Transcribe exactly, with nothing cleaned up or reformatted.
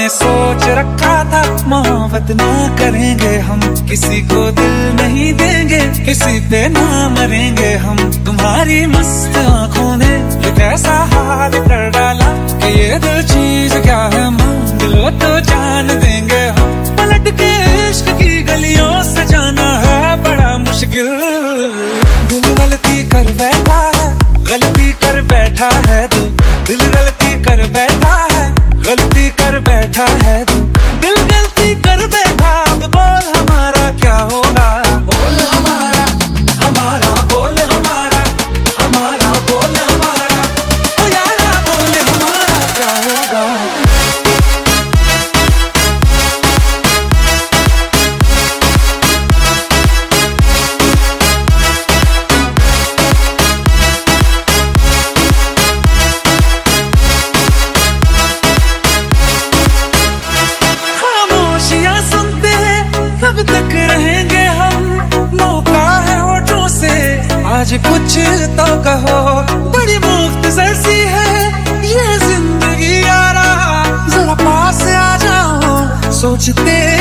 हमने सोच रखा था मोहब्बत ना करेंगे हम, किसी को दिल नहीं देंगे, किसी पे ना मरेंगे हम। तुम्हारी मस्त आंखों ने ये कैसा हाल कर डाला कि ये दिल चीज क्या है, मांग लो तो जान देंगे हम। पलट के इश्क की गलियों से जाना है बड़ा मुश्किल। दिल गलती कर बैठा है, गलती कर बैठा है तू, दिल गलती कर बैठा है, गलती कर बैठा है तू, दिल गलती कर बैठा। अब बोल हमारा क्या होगा, बोल हमारा हमारा बोल हमारा हमारा बोल हमारा, ओ यारा बोल हमारा क्या होगा। कब तक रहेंगे हम, मौका है होठों से आज कुछ तो कहो। बड़ी मुख्तसर सी है ये जिंदगी यारा, जरा पास आ जाओ, सोचते